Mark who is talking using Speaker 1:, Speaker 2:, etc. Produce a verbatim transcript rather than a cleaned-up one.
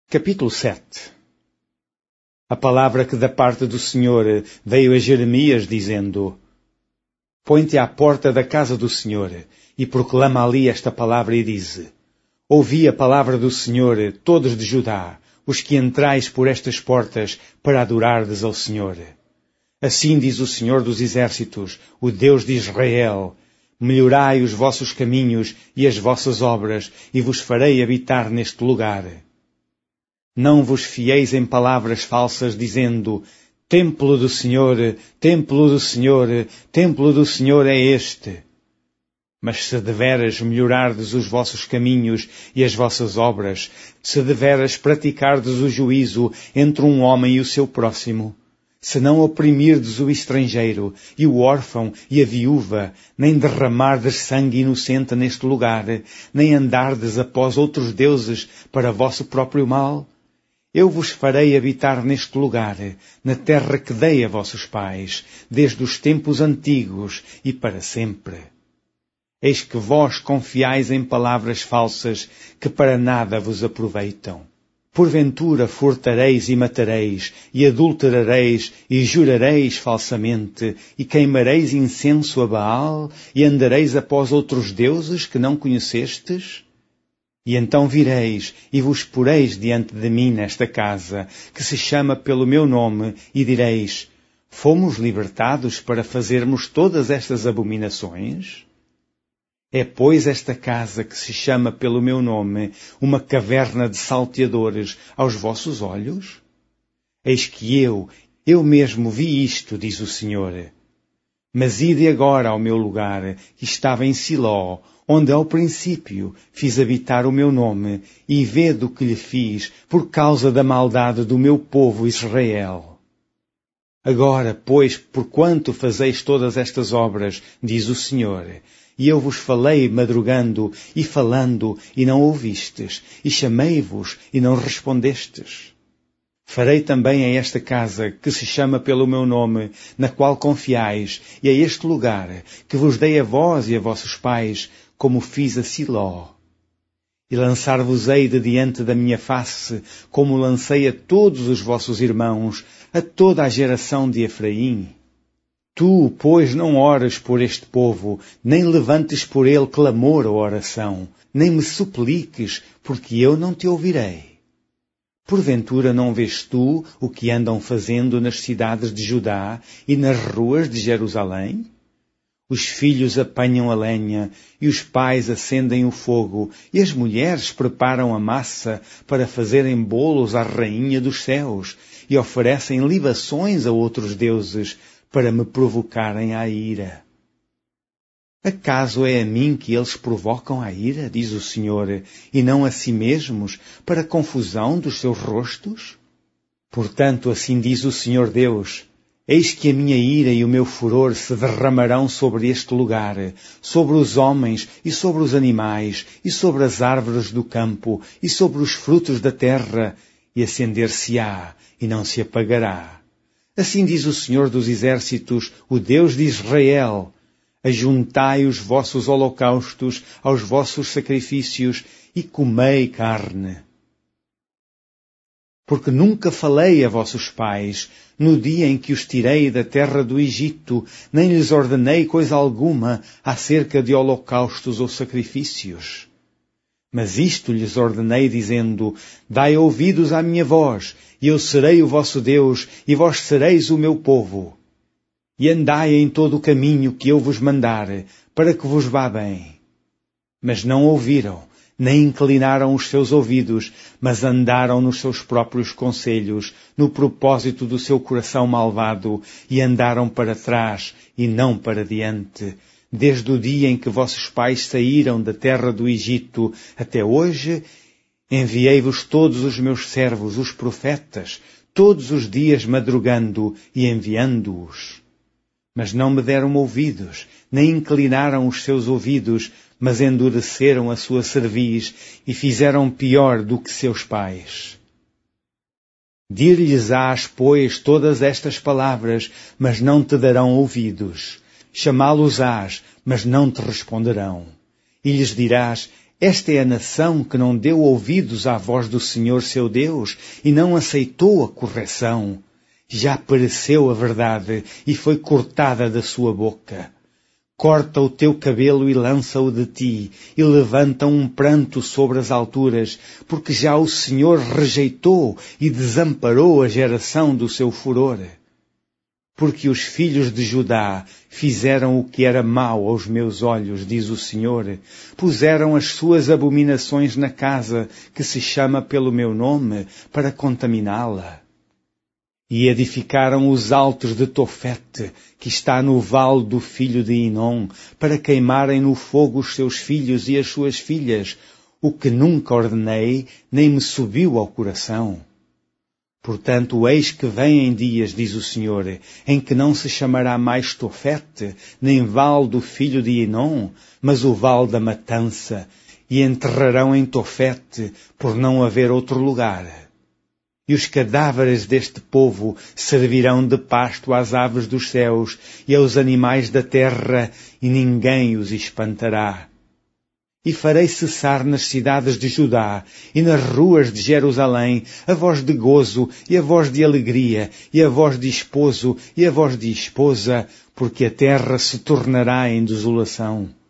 Speaker 1: Capítulo sete. A palavra que da parte do Senhor veio a Jeremias, dizendo: Põe-te à porta da casa do Senhor, e proclama ali esta palavra, e dize: Ouvi a palavra do Senhor, todos de Judá, os que entrais por estas portas para adorardes ao Senhor. Assim diz o Senhor dos Exércitos, o Deus de Israel: Melhorai os vossos caminhos e as vossas obras, e vos farei habitar neste lugar. Não vos fieis em palavras falsas, dizendo: Templo do Senhor, templo do Senhor, templo do Senhor é este. Mas se deveras melhorardes os vossos caminhos e as vossas obras, se deveras praticardes o juízo entre um homem e o seu próximo, se não oprimirdes o estrangeiro e o órfão e a viúva, nem derramardes sangue inocente neste lugar, nem andardes após outros deuses para vosso próprio mal, eu vos farei habitar neste lugar, na terra que dei a vossos pais, desde os tempos antigos e para sempre. Eis que vós confiais em palavras falsas que para nada vos aproveitam. Porventura furtareis e matareis, e adulterareis e jurareis falsamente, e queimareis incenso a Baal, e andareis após outros deuses que não conhecestes? E então vireis e vos poreis diante de mim nesta casa, que se chama pelo meu nome, e direis: Fomos libertados para fazermos todas estas abominações? É, pois, esta casa que se chama pelo meu nome uma caverna de salteadores aos vossos olhos? Eis que eu, eu mesmo vi isto, diz o Senhor. Mas ide agora ao meu lugar, que estava em Siló, onde ao princípio fiz habitar o meu nome, e vede o que lhe fiz por causa da maldade do meu povo Israel. Agora, pois, porquanto fazeis todas estas obras, diz o Senhor, e eu vos falei madrugando e falando, e não ouvistes, e chamei-vos, e não respondestes. Farei também a esta casa, que se chama pelo meu nome, na qual confiais, e a este lugar, que vos dei a vós e a vossos pais, como fiz a Siló. E lançar-vos-ei de diante da minha face, como lancei a todos os vossos irmãos, a toda a geração de Efraim. Tu, pois, não ores por este povo, nem levantes por ele clamor ou oração, nem me supliques, porque eu não te ouvirei. Porventura não vês tu o que andam fazendo nas cidades de Judá e nas ruas de Jerusalém? Os filhos apanham a lenha, e os pais acendem o fogo, e as mulheres preparam a massa para fazerem bolos à rainha dos céus, e oferecem libações a outros deuses, para me provocarem à ira. Acaso é a mim que eles provocam à ira, diz o Senhor, e não a si mesmos, para a confusão dos seus rostos? Portanto, assim diz o Senhor Deus: Eis que a minha ira e o meu furor se derramarão sobre este lugar, sobre os homens e sobre os animais, e sobre as árvores do campo, e sobre os frutos da terra, e acender-se-á, e não se apagará. Assim diz o Senhor dos Exércitos, o Deus de Israel: Ajuntai os vossos holocaustos aos vossos sacrifícios, e comei carne. Porque nunca falei a vossos pais, no dia em que os tirei da terra do Egito, nem lhes ordenei coisa alguma acerca de holocaustos ou sacrifícios. Mas isto lhes ordenei, dizendo: Dai ouvidos à minha voz, e eu serei o vosso Deus, e vós sereis o meu povo. E andai em todo o caminho que eu vos mandar, para que vos vá bem. Mas não ouviram, nem inclinaram os seus ouvidos, mas andaram nos seus próprios conselhos, no propósito do seu coração malvado, e andaram para trás e não para diante. Desde o dia em que vossos pais saíram da terra do Egito até hoje, enviei-vos todos os meus servos, os profetas, todos os dias madrugando e enviando-os. Mas não me deram ouvidos, nem inclinaram os seus ouvidos, mas endureceram a sua cerviz e fizeram pior do que seus pais. Dir-lhes-ás, pois, todas estas palavras, mas não te darão ouvidos. Chamá-los-ás, mas não te responderão. E lhes dirás: Esta é a nação que não deu ouvidos à voz do Senhor seu Deus e não aceitou a correção. Já pereceu a verdade e foi cortada da sua boca. Corta o teu cabelo e lança-o de ti, e levanta um pranto sobre as alturas, porque já o Senhor rejeitou e desamparou a geração do seu furor. Porque os filhos de Judá fizeram o que era mau aos meus olhos, diz o Senhor, puseram as suas abominações na casa que se chama pelo meu nome, para contaminá-la. E edificaram os altos de Tofete, que está no vale do filho de Inom, para queimarem no fogo os seus filhos e as suas filhas, o que nunca ordenei, nem me subiu ao coração. Portanto, eis que vêm dias, diz o Senhor, em que não se chamará mais Tofete, nem vale do filho de Inom, mas o vale da matança, e enterrarão em Tofete, por não haver outro lugar. E os cadáveres deste povo servirão de pasto às aves dos céus e aos animais da terra, e ninguém os espantará. E farei cessar nas cidades de Judá e nas ruas de Jerusalém a voz de gozo e a voz de alegria e a voz de esposo e a voz de esposa, porque a terra se tornará em desolação.